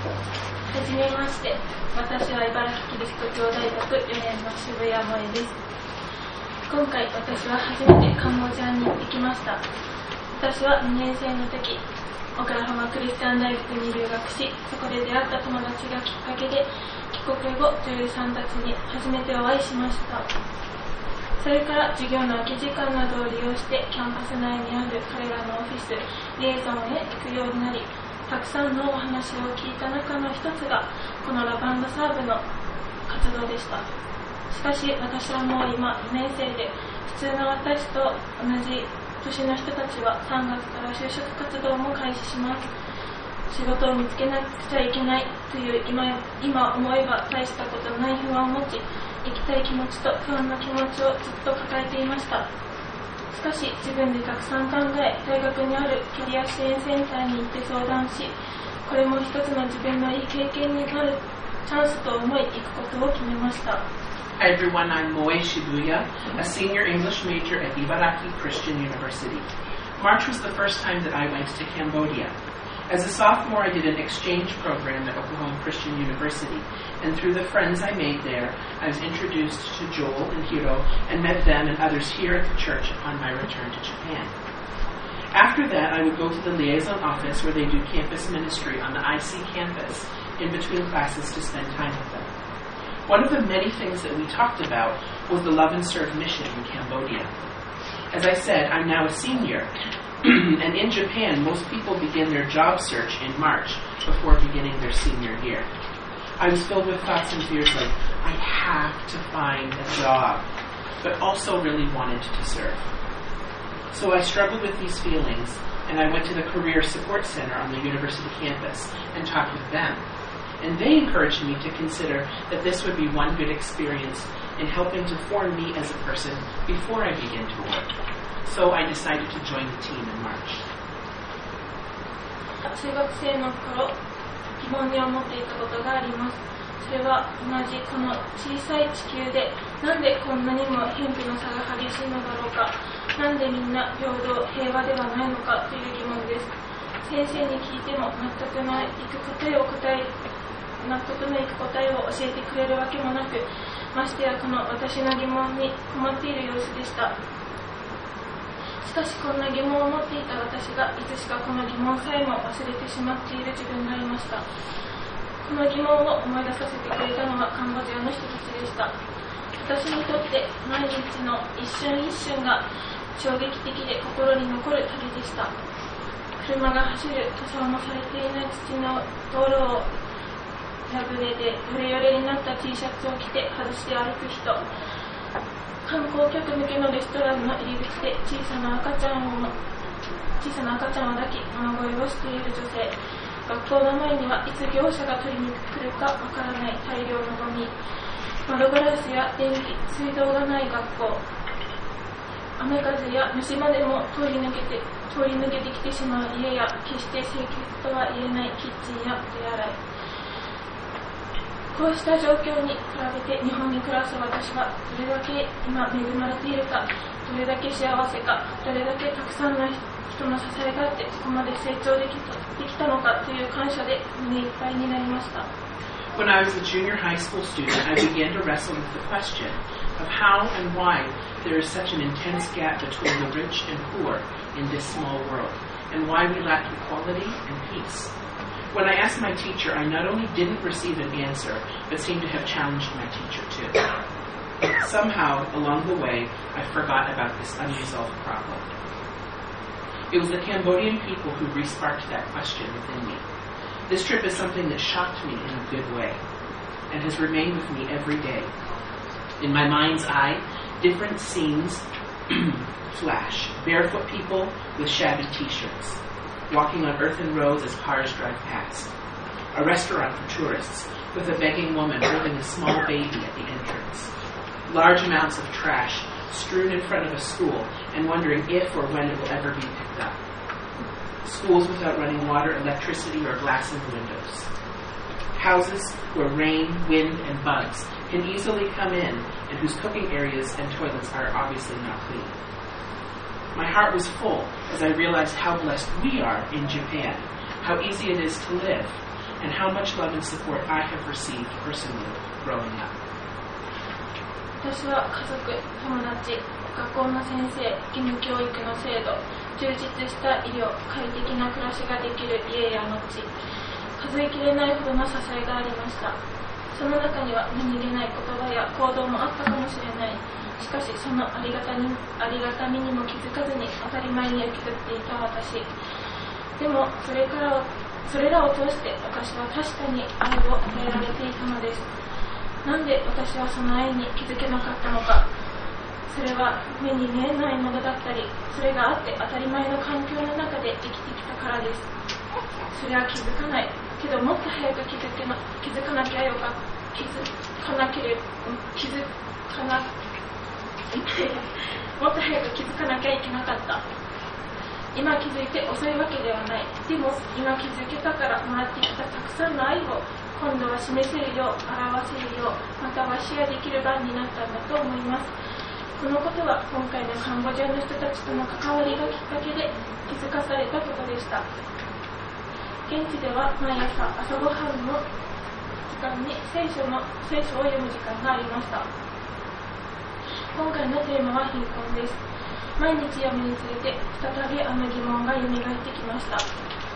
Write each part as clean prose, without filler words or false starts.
はじめまして、私は茨城キリスト教大学4年の渋谷萌です。今回私は初めてカンボジアに行ってきました。私は2年生の時、オクラホマクリスチャン大学に留学し、そこで出会った友達がきっかけで帰国後、女優さんたちに初めてお会いしました。それから授業の空き時間などを利用してキャンパス内にある彼らのオフィス、リエゾンへ行くようになり、たくさんのお話を聞いた中の一つがこのラバンドサーブの活動でした。しかし私はもう今2年生で、普通の私と同じ年の人たちは3月から就職活動も開始します。仕事を見つけなくちゃいけないという今思えば大したことない不安を持ち、行きたい気持ちと不安な気持ちをずっと抱えていました。しかし自分でたくさん考え、大学にあるキャリア支援センターに行って相談し、これも一つの自分のいい経験になるチャンスと思い行くことを決めました。 Hi everyone, I'm Moe Shibuya, a senior English major at Ibaraki Christian University. March was the first time that I went to Cambodia. As a sophomore, I did an exchange program at Oklahoma Christian University, and through the friends I made there, I was introduced to Joel and Hiro and met them and others here at the church upon my return to Japan. After that, I would go to the liaison office where they do campus ministry on the IC campus in between classes to spend time with them. One of the many things that we talked about was the Love and Serve mission in Cambodia. As I said, I'm now a senior, and in Japan, most people begin their job search in March before beginning their senior year. I was filled with thoughts and fears like, I have to find a job, but also really wanted to serve. So I struggled with these feelings, and I went to the Career Support Center on the university campus and talked with them. And they encouraged me to consider that this would be one good experience in helping to form me as a person before I begin to work. So I decided to join the team in March. 中学生の頃、疑問に思っていたことがあります。それは同じこの小さい地球で、なんでこんなにも貧富の差が激しいのだろうか、なんでみんな平等平和ではないのかという疑問です。先生に聞いても納得のいく答えを教えてくれるわけもなく、ましてやこの私の疑問に困っている様子でした。しかしこんな疑問を持っていた私がいつしかこの疑問さえも忘れてしまっている自分がいました。この疑問を思い出させてくれたのはカンボジアの人たちでした。私にとって毎日の一瞬一瞬が衝撃的で心に残る旅でした。車が走る塗装もされていない土の道路を破れでヨレヨレになった T シャツを着て外して歩く人、観光客向けのレストランの入り口で小さな赤ちゃんを抱き物乞いをしている女性、学校の前にはいつ業者が取りに来るかわからない大量のゴミ、窓ガラスや電気、水道がない学校、雨風や虫までも通り抜けてきてしまう家や、決して清潔とは言えないキッチンや手洗い。こうした状況に比べて日本に暮らす私はどれだけ今恵まれているか、どれだけ幸せか、どれだけたくさんの人の支えがあってここまで成長できたのかという感謝で胸いっぱいになりました。 When I was a junior high school student, I began to wrestle with the question of how and why there is such an intense gap between the rich and poor in this small world, and why we lack equality and peace. When I asked my teacher, I not only didn't receive an answer, but seemed to have challenged my teacher too. Somehow, along the way, I forgot about this unresolved problem. It was the Cambodian people who re-sparked that question within me. This trip is something that shocked me in a good way, and has remained with me every day. In my mind's eye, different scenes flash. Barefoot people with shabby t-shirts, walking on earthen roads as cars drive past. A restaurant for tourists, with a begging woman holding a small baby at the entrance. Large amounts of trash strewn in front of a school and wondering if or when it will ever be picked up. Schools without running water, electricity, or glass in the windows. Houses where rain, wind, and bugs can easily come in and whose cooking areas and toilets are obviously not clean. My heart was full as I realized how blessed we are in Japan, how easy it is to live, and how much love and support I have received personally growing up. 私は家族、友達、学校の先生、義務教育の制度、充実した医療、快適な暮らしができる家や街、数えきれないほどの支えがありました。その中には何気ない言葉や行動もあったかもしれない。しかしそのありがたみにも気づかずに当たり前に受け取っていた私。でもそれらを通して私は確かに愛を与えられていたのです。なんで私はその愛に気づけなかったのか。それは目に見えないものだったり、それがあって当たり前の環境の中で生きてきたからです。それは気づかないけど、もっと早く気づかなきゃよかった。もっと早く気づかなきゃいけなかった。今気づいて遅いわけではない。でも今気づけたからもらってきたたくさんの愛を今度は示せるよう、表せるよう、またはシェアできる場になったんだと思います。このことは今回のカンボジアの人たちとの関わりがきっかけで気づかされたことでした。現地では毎朝朝ごはんの時間に聖書を読む時間がありました。今回のテーマは貧困です。毎日読むにつれて再びあの疑問が蘇ってきました。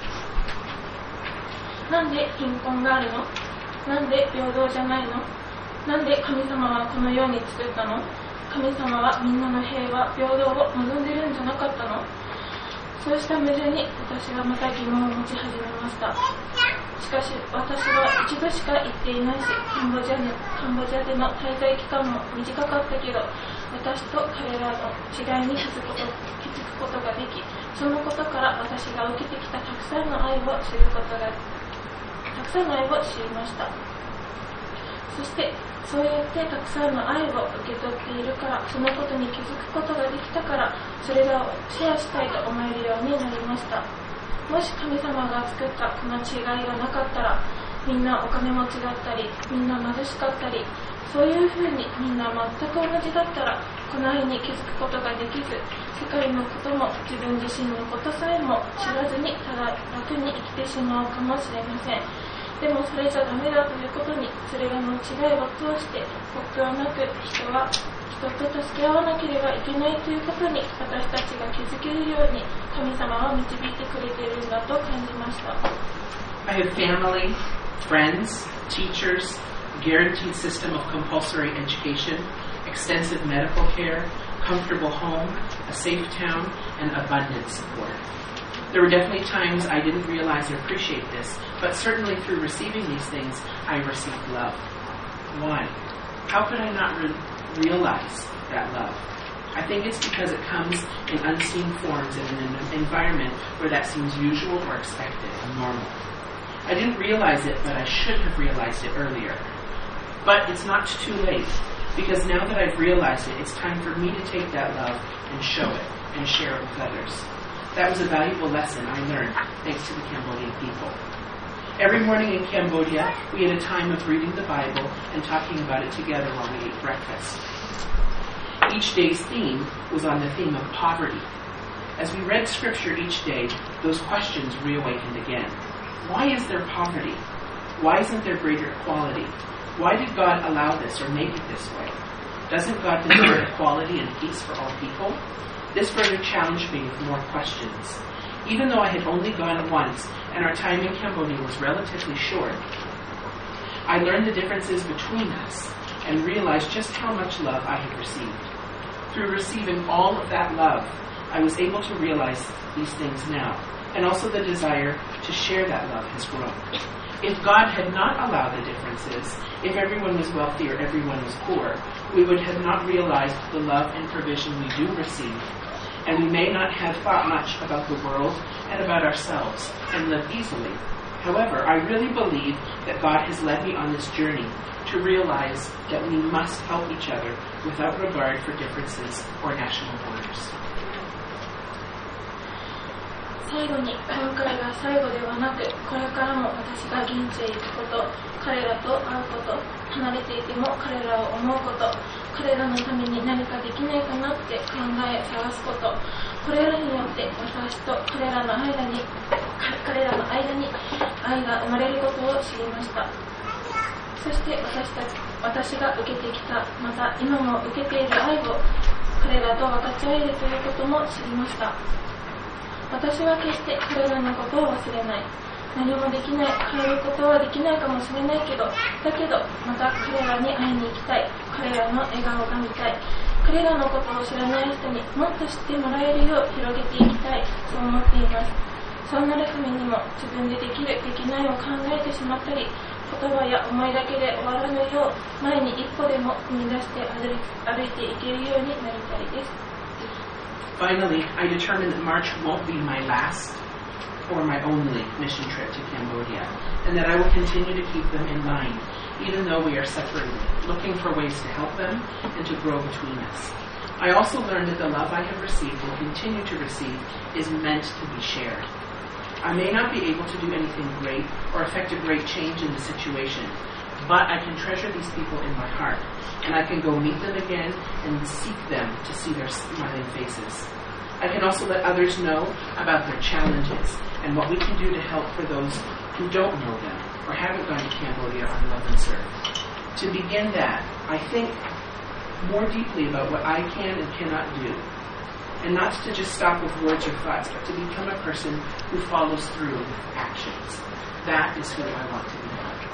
なんで貧困があるの？なんで平等じゃないの？なんで神様はこのように作ったの？神様はみんなの平和、平等を望んでるんじゃなかったの？そうした矛盾に私はまた疑問を持ち始めました。しかし私は一度しか行っていないし、カンボジアでの滞在期間も短かったけど、私と彼らの違いに気づくことができ、そのことから私が受けてきたたくさんの愛を知りました。そしてそうやってたくさんの愛を受け取っているから、そのことに気づくことができたから、それらをシェアしたいと思えるようになりました。もし神様が作ったこの違いがなかったら、みんなお金持ちだったり、みんな貧しかったり、そういうふうにみんな全く同じだったら、この愛に気づくことができず、世界のことも自分自身のことさえも知らずに、ただ楽に生きてしまうかもしれません。でもそれじゃダメだということに、それらの違いを通して国境なく人と助け合わなければいけないということに、私たちが気づけるように神様は導いてくれているんだと感じました。 I have family, friends, teachers, guaranteed system of compulsory education, extensive medical care, comfortable home, a safe town, and abundant support.There were definitely times I didn't realize or appreciate this, but certainly through receiving these things, I received love. Why? How could I not realize that love? I think it's because it comes in unseen forms in an environment where that seems usual or expected and normal. I didn't realize it, but I should have realized it earlier. But it's not too late, because now that I've realized it, it's time for me to take that love and show it and share it with others.That was a valuable lesson I learned thanks to the Cambodian people. Every morning in Cambodia, we had a time of reading the Bible and talking about it together while we ate breakfast. Each day's theme was on the theme of poverty. As we read scripture each day, those questions reawakened again. Why is there poverty? Why isn't there greater equality? Why did God allow this or make it this way? Doesn't God desire equality and peace for all people?This further challenged me with more questions. Even though I had only gone once and our time in Cambodia was relatively short, I learned the differences between us and realized just how much love I had received. Through receiving all of that love, I was able to realize these things now, and also the desire to share that love has grown. If God had not allowed the differences, if everyone was wealthy or everyone was poor, we would have not realized the love and provision we do receive.And we may not have thought much about the world and about ourselves and lived easily. However, I really believe that God has led me on this journey to realize that we must help each other without regard for differences or national borders. 最後に、今回が最後ではなく、これからも私が現地へ行くこと、彼らと会うこと、離れていても彼らを思うこと、彼らのために何かできないかなって考え探すこと、これらによって私と彼らの間に愛が生まれることを知りました。そして私が受けてきた、また今も受けている愛を彼らと分かち合えるということも知りました。私は決して彼らのことを忘れない。何もできない、変えることはできないかもしれないけど、だけどまた彼らに会いに行きたい。彼らの笑顔が見たい。彼らのことを知らない人にもっと知ってもらえるよう広げていきたい、そう思っています。そうなるためにも自分でできる、できないを考えてしまったり、言葉や思いだけで終わらぬよう前に一歩でも踏み出して歩いていけるようになりたいです。 Finally, I determined that March won't be my last or my only mission trip to Cambodia, and that I will continue to keep them in mind, even though we are separated, looking for ways to help them and to grow between us. I also learned that the love I have received and continue to receive is meant to be shared. I may not be able to do anything great or affect a great change in the situation, but I can treasure these people in my heart, and I can go meet them again and seek them to see their smiling faces. I can also let others know about their challenges and what we can do to help for those who don't know them or haven't gone to Cambodia on Love and Serve. To begin that, I think more deeply about what I can and cannot do, and not to just stop with words or thoughts, but to become a person who follows through with actions. That is who I want to be.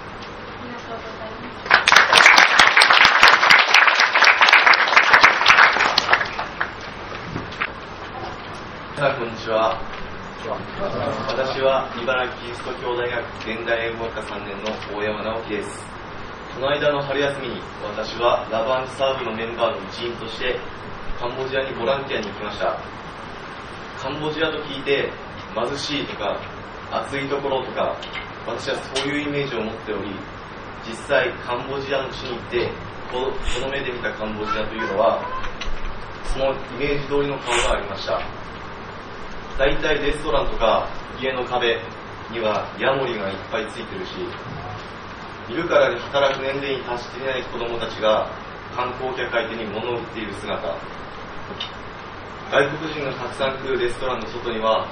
こんにちは。私は茨城キリスト教大学現代英語学科3年の大山直樹です。この間の春休みに私はラブ&サーブのメンバーの一員としてカンボジアにボランティアに行きました。カンボジアと聞いて貧しいとか暑いところとか、私はそういうイメージを持っており、実際カンボジアの地に行ってこの目で見たカンボジアというのはそのイメージ通りの顔がありました。だいたいレストランとか家の壁にはヤモリがいっぱいついてるし、見るからに働く年齢に達していない子どもたちが観光客相手に物を売っている姿、外国人がたくさん来るレストランの外には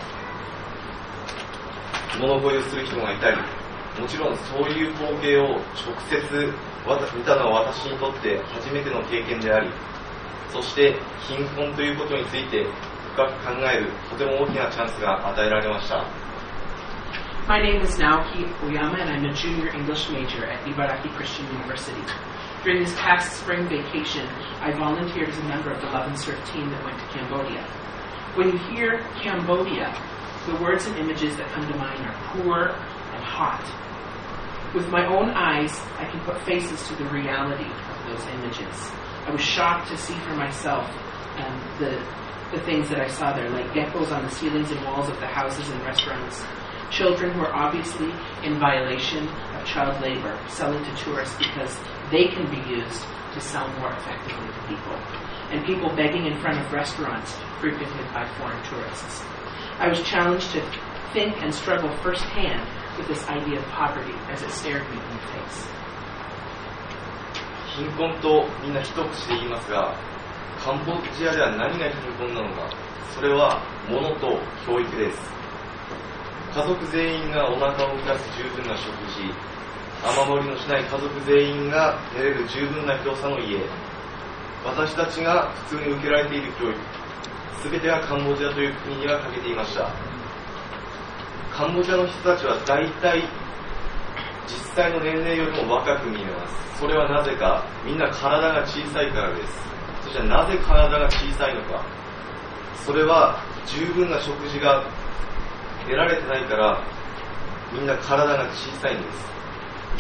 物乞いをする人がいたり、もちろんそういう光景を直接見たのは私にとって初めての経験であり、そして貧困ということについて深く考えるとても大きなチャンスが与えられました。 My name is Naoki Oyama, and I'm a junior English major at Ibaraki Christian University. During this past spring vacation, I volunteered as a member of the Love and Serve team that went to Cambodia. When you hear Cambodia, the words and images that come to mind are poor and hot. With my own eyes, I can put faces to the reality of those images. I was shocked to see for myself the things that I saw there, like geckos on the ceilings and walls of the houses and restaurants, children who are obviously in violation of child labor, selling to tourists because they can be used to sell more effectively to people, and people begging in front of restaurants frequented by foreign tourists. I was challenged to think and struggle firsthand with this idea of poverty as it stared me in the face. 貧困とみんな一口で言いますが、カンボジアでは何が貧困なのか、それは物と教育です。家族全員がお腹を満たす十分な食事、雨漏りのしない家族全員が寝れる十分な広さの家、私たちが普通に受けられている教育、すべてがカンボジアという国には欠けていました。カンボジアの人たちは大体実際の年齢よりも若く見えます。それはなぜか、みんな体が小さいからです。そしてなぜ体が小さいのか、それは十分な食事が得られてないからみんな体が小さいんです。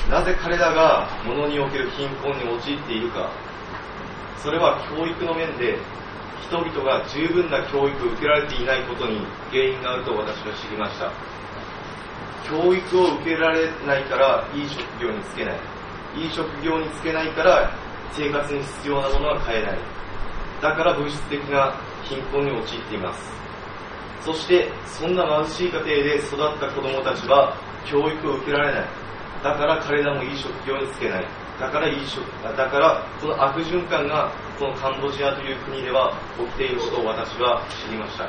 なぜ彼らが物における貧困に陥っているか、それは教育の面で人々が十分な教育を受けられていないことに原因があると私は知りました。教育を受けられないからいい職業に就けない、いい職業に就けないから生活に必要なものは買えない、だから物質的な貧困に陥っています。 そしてそんな貧しい家庭で育った子供たちは教育を受けられない。だから彼らもいい職業に就けない。だからこの悪循環がこのカンボジアという国では起きていることを私は知りました。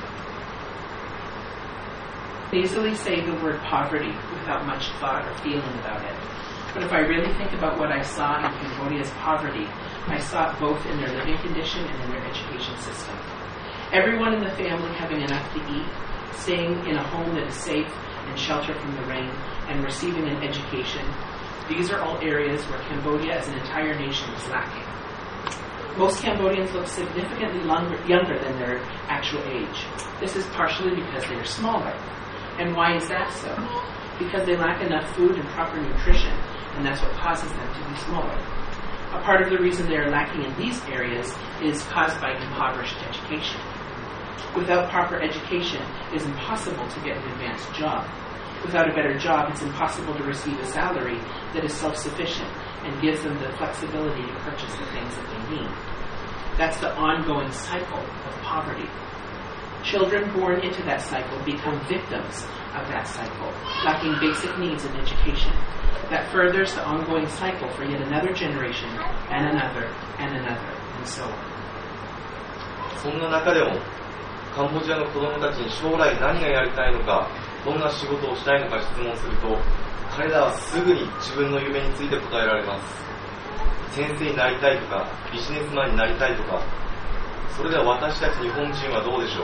I easily say the word poverty without much thought or feeling about it. But if I really think about what I saw in Cambodia as poverty, I saw it both in their living condition and in their education system. Everyone in the family having enough to eat, staying in a home that is safe and shelter from the rain, and receiving an education. These are all areas where Cambodia as an entire nation is lacking. Most Cambodians look significantly younger than their actual age. This is partially because they are smaller. And why is that so? Because they lack enough food and proper nutrition, and that's what causes them to be smaller. A part of the reason they are lacking in these areas is caused by impoverished education. Without proper education, it is impossible to get an advanced job. Without a better job, it's impossible to receive a salary that is self-sufficient and gives them the flexibility to purchase the things that they need. That's the ongoing cycle of poverty. Children born into that cycle become victims of that cycle, lacking basic needs in education. That furthers the ongoing cycle for yet another generation, and another, and another, and so on. そんな中でもカンボジアの子供たちに将来何がやりたいのか、どんな仕事をしたいのか質問すると、彼らはすぐに自分の夢について答えられます。先生になりたいとか、ビジネスマンになりたいとか。それでは私たち日本人はどうでしょう。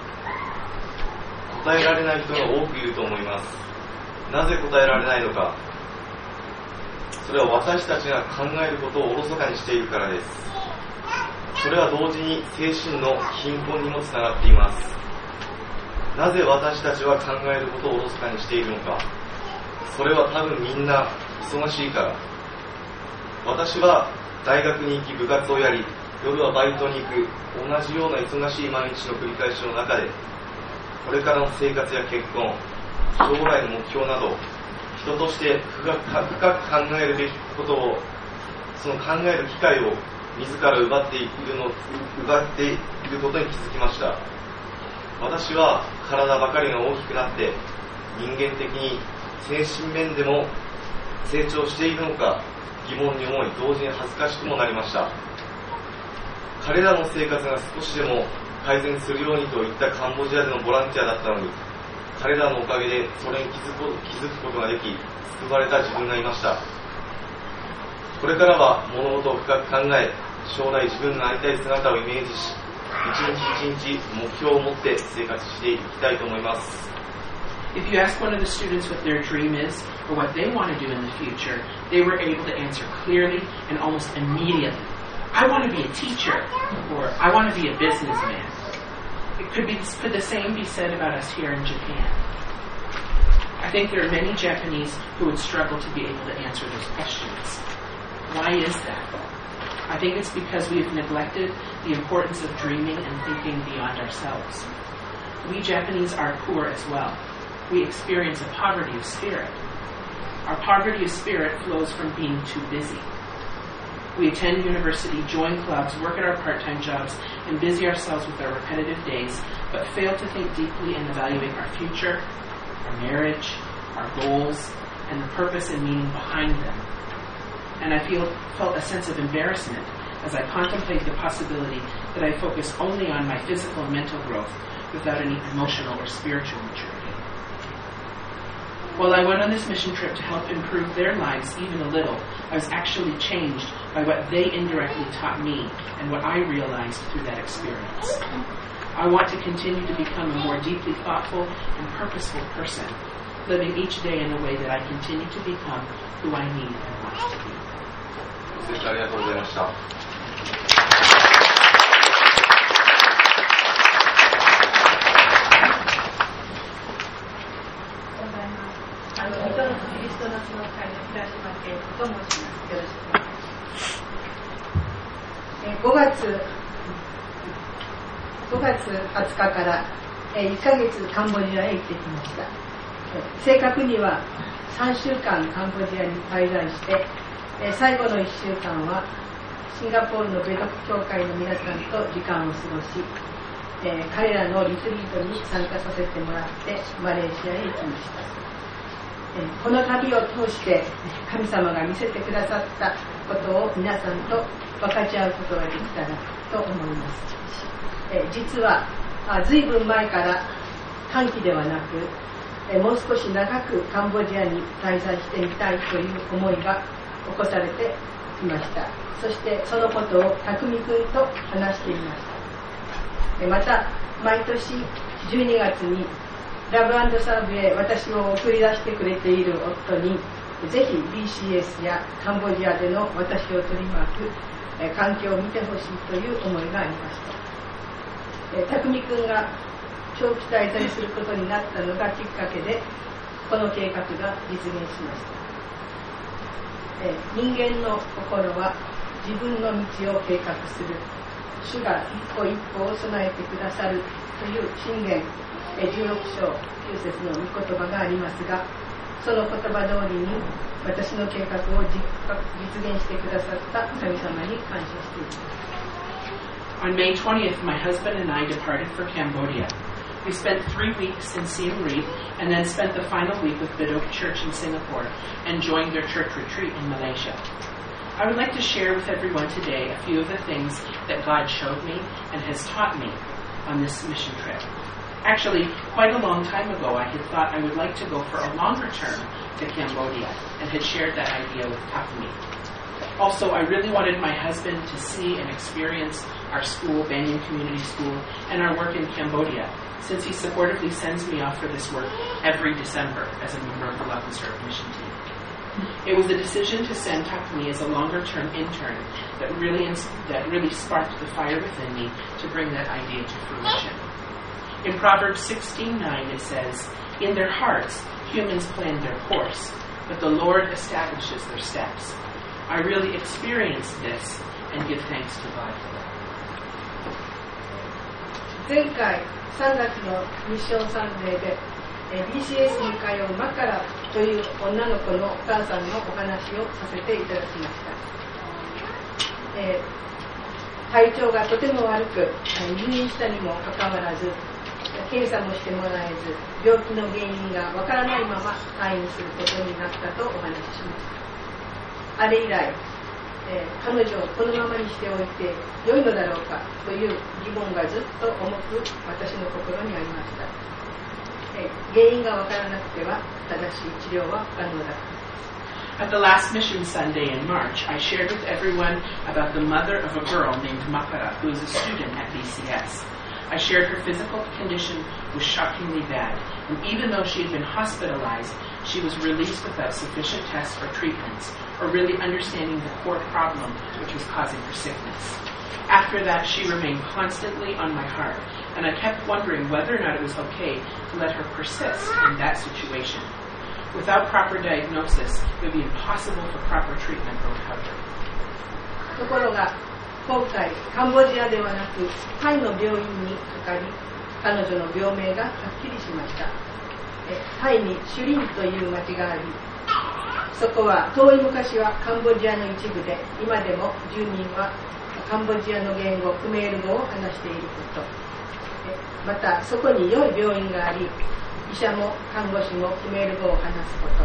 答えられない人が多くいると思います。なぜ答えられないのか。それは私たちが考えることをおろそかにしているからです。それは同時に精神の貧困にもつながっています。なぜ私たちは考えることをおろそかにしているのか。それは多分みんな忙しいから。私は大学に行き部活をやり、夜はバイトに行く、同じような忙しい毎日の繰り返しの中で、これからの生活や結婚、将来の目標など、人として深く考えるべきことを、その考える機会を自ら奪っていることに気づきました。私は体ばかりが大きくなって人間的に精神面でも成長しているのか疑問に思い、同時に恥ずかしくもなりました。彼らの生活が少しでも改善するようにといったカンボジアでのボランティアだったのに、彼らのおかげでそれに気づくことができ、救われた自分がいました。これからは物事を深く考え、将来自分がありたい姿をイメージし、一日一日目標を持って生活していきたいと思います。 If you ask one of the students what their dream is or what they want to do in the future, they were able to answer clearly and almost immediately. I want to be a teacher, or I want to be a businessman. Could the same be said about us here in Japan? I think there are many Japanese who would struggle to be able to answer those questions. Why is that? I think it's because we have neglected the importance of dreaming and thinking beyond ourselves. We Japanese are poor as well. We experience a poverty of spirit. Our poverty of spirit flows from being too busy. We attend university, join clubs, work at our part-time jobs, and busy ourselves with our repetitive days, but fail to think deeply and evaluate our future, our marriage, our goals, and the purpose and meaning behind them. And I felt a sense of embarrassment as I contemplate the possibility that I focus only on my physical and mental growth without any emotional or spiritual maturity. While I went on this mission trip to help improve their lives even a little, I was actually changed by what they indirectly taught me and what I realized through that experience. I want to continue to become a more deeply thoughtful and purposeful person, living each day in a way that I continue to become who I need and want to be. 先生ありがとうございました。 5月20日から1ヶ月カンボジアへ行ってきました。正確には3週間カンボジアに滞在して、最後の1週間はシンガポールの米徳協会の皆さんと時間を過ごし、 彼らのリトリートに参加させてもらってマレーシアへ行きました。この旅を通して神様が見せてくださったことを皆さんと分かち合うことができたらと思います。実はずいぶん前から短期ではなくもう少し長くカンボジアに滞在してみたいという思いが起こされていました。そしてそのことを匠君と話していました。また毎年12月にラブ&サーブへ私を送り出してくれている夫にぜひ BCS やカンボジアでの私を取り巻く環境を見てほしいという思いがありました。匠君が長期滞在することになったのがきっかけでこの計画が実現しました。人間の心は自分の道を計画する。主が一歩一歩を備えてくださるという箴言16章9節の御言葉がありますが、その言葉通りに私の計画を実現してくださった神様に感謝しています。 On May 20th, my husband and I departed for Cambodia. We spent 3 weeks in Siem Reap and then spent the final week with Bidok Church in Singapore and joined their church retreat in Malaysia. I would like to share with everyone today a few of the things that God showed me and has taught me on this mission trip. Actually, quite a long time ago, I had thought I would like to go for a longer term to Cambodia and had shared that idea with Takumi. Also, I really wanted my husband to see and experience our school, Banyan Community School, and our work in Cambodia, since he supportively sends me off for this work every December as a member of the Love and Serve mission team. It was the decision to send Takumi as a longer-term intern that really sparked the fire within me to bring that idea to fruition. In Proverbs 16:9 it says, "In their hearts humans plan their course, but the Lord establishes their steps." I really experienced this and give thanks to God for that. 前回3月のミッションサンデーで BCS に通うマカラという女の子のお母さんのお話をさせていただきました。体調がとても悪く入院したにもかかわらず検査もしてもらえず病気の原因がわからないまま退院することになったとお話ししました。あれ以来、彼女をこのままにしておいて良いのだろうかという疑問がずっと重く私の心にありました。原因がわからなくては正しい治療は不可能だ。 At the last Mission Sunday in March, I shared with everyone about the mother of a girl named Makara, who is a student at BCS. I shared her physical condition was shockingly bad, and even though she had been hospitalized, she was released without sufficient tests or treatments, or really understanding the core problem which was causing her sickness. After that, she remained constantly on my heart, and I kept wondering whether or not it was okay to let her persist in that situation. Without proper diagnosis, it would be impossible for proper treatment or recovery. ところが今回カンボジアではなくタイの病院にかかり彼女の病名がはっきりしました。タイにシュリンという町がありそこは遠い昔はカンボジアの一部で今でも住民はカンボジアの言語クメール語を話していることまたそこに良い病院があり医者も看護師もクメール語を話すこと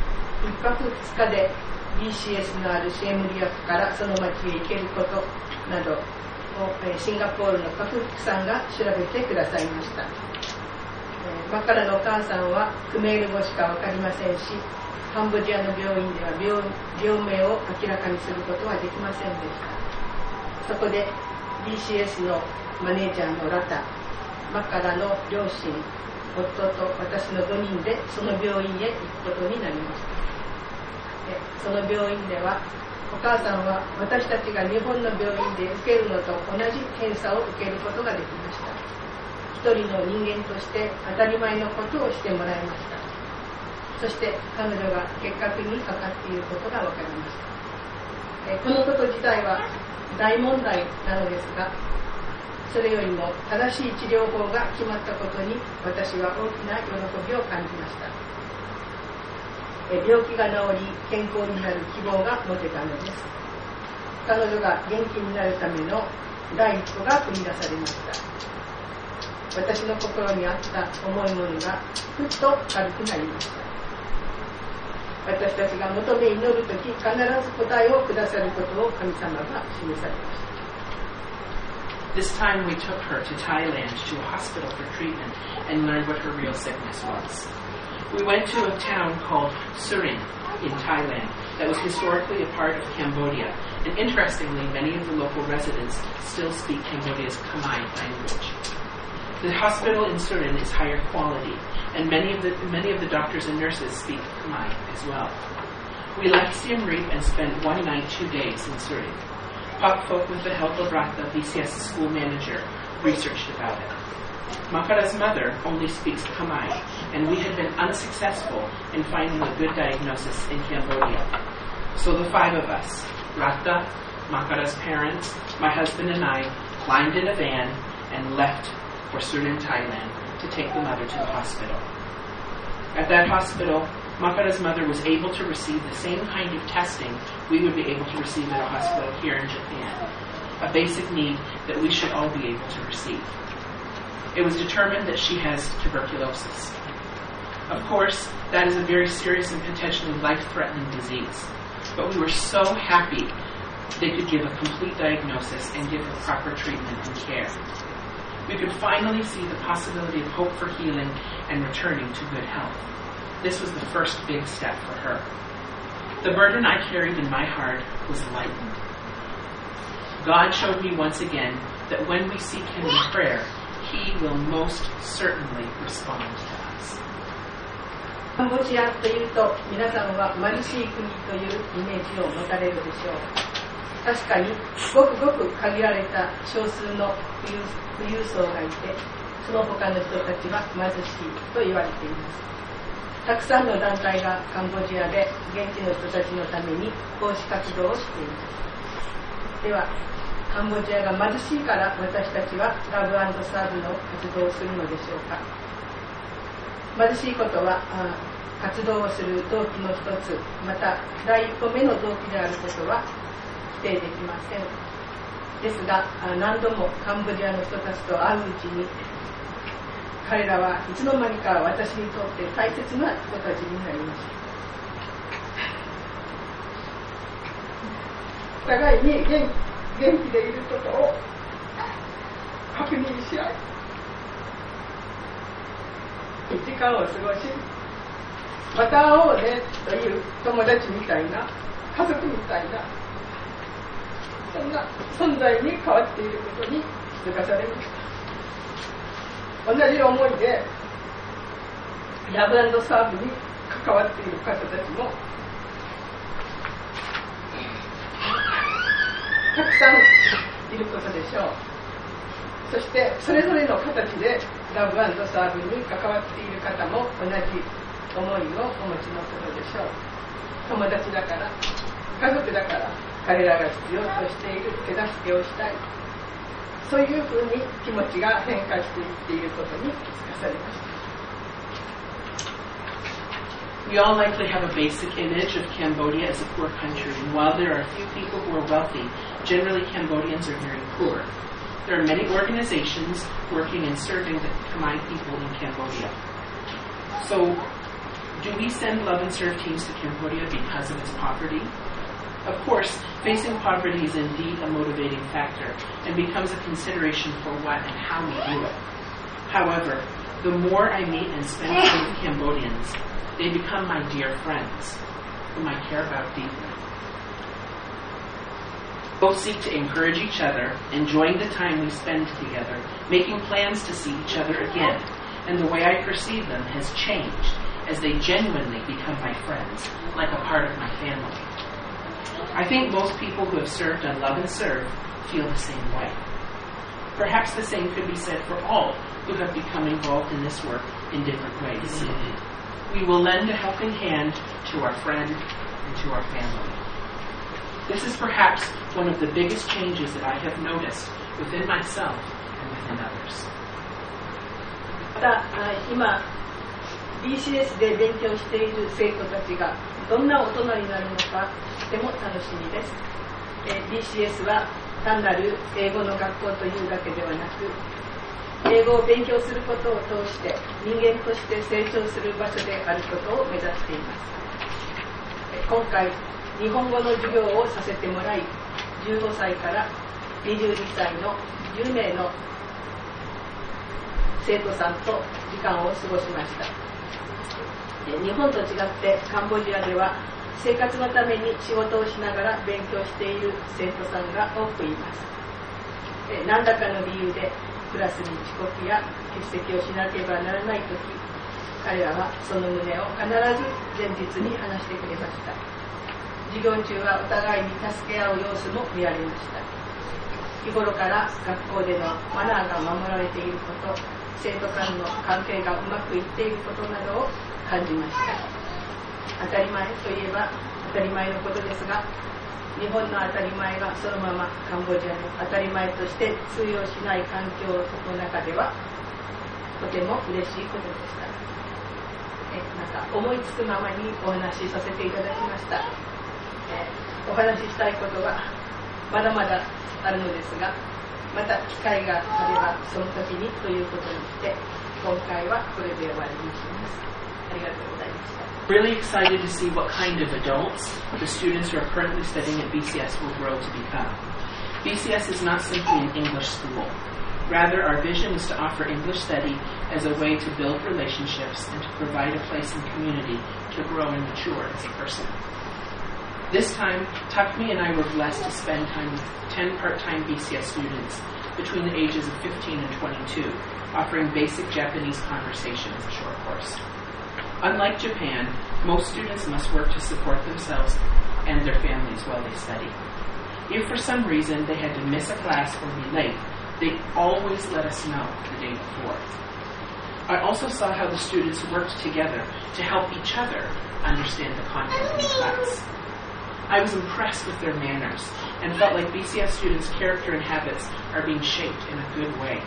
1泊2日で BCS のあるシエムリア区からその町へ行けることなどをシンガポールのパクックさんが調べてくださいました。マカラのお母さんはクメール語しか分かりませんしカンボジアの病院では 病名を明らかにすることはできませんでした。そこで BCS のマネージャーのラタマカラの両親夫と私の5人でその病院へ行くことになりました。その病院ではお母さんは私たちが日本の病院で受けるのと同じ検査を受けることができました。一人の人間として当たり前のことをしてもらいました。そして彼女が結核にかかっていることが分かりました。このこと自体は大問題なのですがそれよりも正しい治療法が決まったことに私は大きな喜びを感じました。病気が治り健康になる希望が持てたのです。彼女が元気になるための第一歩が踏み出されました。 私の心にあった重いものがふっと軽くなりました。私たちが求め祈るとき、必ず答えをくださることを神様が示されました。 This time we took her to Thailand to a hospital for treatment and learned what her real sickness was. We went to a town called Surin in Thailand that was historically a part of Cambodia, and interestingly, many of the local residents still speak Cambodia's Khmer language. The hospital in Surin is higher quality, and many of the doctors and nurses speak Khmer as well. We left Siem Reap and spent 1 night, 2 days in Surin. Pak Phok, with the help of Ratha, BCS school manager, researched about it. Makara's mother only speaks Khmer, and we had been unsuccessful in finding a good diagnosis in Cambodia. So the 5 of us, Ratha, Makara's parents, my husband and I, climbed in a van and left for Surin, Thailand, to take the mother to the hospital. At that hospital, Makara's mother was able to receive the same kind of testing we would be able to receive at a hospital here in Japan, a basic need that we should all be able to receive. It was determined that she has tuberculosis. Of course, that is a very serious and potentially life-threatening disease, but we were so happy they could give a complete diagnosis and give her proper treatment and care. We could finally see the possibility of hope for healing and returning to good health. This was the first big step for her. The burden I carried in my heart was lightened. God showed me once again that when we seek Him in prayer, He will most certainly respond to us. カンボジアというと皆さんは貧しい国というイメージを持たれるでしょう。確かにごくごく限られた少数の富裕層がいて、その他の人たちは貧しいと言われています。たくさんの団体がカンボジアで現地の人たちのために奉仕活動をしています。では、カンボジアが貧しいから私たちはラブ&サーブの活動をするのでしょうか。貧しいことは活動をする動機の一つ、また第一歩目の動機であることは否定できません。ですが、何度もカンボジアの人たちと会ううちに、彼らはいつの間にか私にとって大切な人たちになりました。互いに元気でいることを確認し合い、時間を過ごし、また会おうねという友達みたいな、家族みたいな、そんな存在に変わっていることに気づかされました。同じ思いでラブ&サーブに関わっている方たちもたくさんいることでしょう。そしてそれぞれの形でラブ&サーブに関わっている方も同じ思いをお持ちのことでしょう。友達だから、家族だから彼らが必要としている手助けをしたい、そういうふうに気持ちが変化していっていることに気づかされました。 We all likely have a basic image of Cambodia as a poor country, and while there are a few people who are wealthy, generally Cambodians are very poor. There are many organizations working and serving the Khmer people in Cambodia. So, do we send Love and Serve teams to Cambodia because of its poverty? Of course, facing poverty is indeed a motivating factor and becomes a consideration for what and how we do it. However, the more I meet and spend time with Cambodians, they become my dear friends, whom I care about deeply. Both seek to encourage each other, enjoying the time we spend together, making plans to see each other again, and the way I perceive them has changed as they genuinely become my friends, like a part of my family. I think most people who have served on Love and Serve feel the same way. Perhaps the same could be said for all who have become involved in this work in different ways. We will lend a helping hand to our friend and to our family. This is perhaps one of the biggest changes that I have noticed within myself and within others. また今 BCS で勉強している生徒たちがどんな大人になるのかとても楽しみです。BCS は単なる英語の学校というだけではなく、 英語を勉強することを通して人間として成長する場所であることを目指しています。今回日本語の授業をさせてもらい、15歳から22歳の10名の生徒さんと時間を過ごしました。日本と違ってカンボジアでは生活のために仕事をしながら勉強している生徒さんが多くいます。何らかの理由でクラスに遅刻や欠席をしなければならないとき、彼らはその旨を必ず前日に話してくれました。授業中はお互いに助け合う様子も見られました。日頃から学校でのマナーが守られていること、生徒間の関係がうまくいっていることなどを感じました。当たり前といえば当たり前のことですが、日本の当たり前がそのままカンボジアの当たり前として通用しない環境の中ではとても嬉しいことでした。なんか思いつくままにお話しさせていただきました。お話ししたいことはまだまだあるのですが、また機会があればその時にということにして今回はこれで終わりにします。ありがとうございました。 Really excited to see what kind of adults the students who are currently studying at BCS will grow to become. BCS is not simply an English school. Rather, our vision is to offer English study as a way to build relationships and to provide a place in community to grow and mature as a person. This time, Takmi and I were blessed to spend time with 10 part-time BCS students between the ages of 15 and 22, offering basic Japanese conversation as a short course. Unlike Japan, most students must work to support themselves and their families while they study. If for some reason they had to miss a class or be late, they always let us know the day before. I also saw how the students worked together to help each other understand the content in the class. I was impressed with their manners and felt like BCS students' character and habits are being shaped in a good way.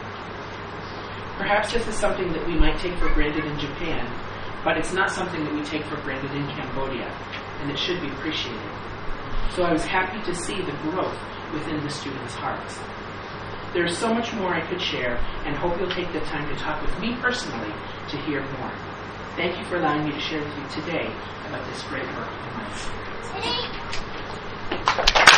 Perhaps this is something that we might take for granted in Japan, but it's not something that we take for granted in Cambodia, and it should be appreciated. So I was happy to see the growth within the students' hearts. There is so much more I could share, and hope you'll take the time to talk with me personally to hear more. Thank you for allowing me to share with you today about this great work in my experience.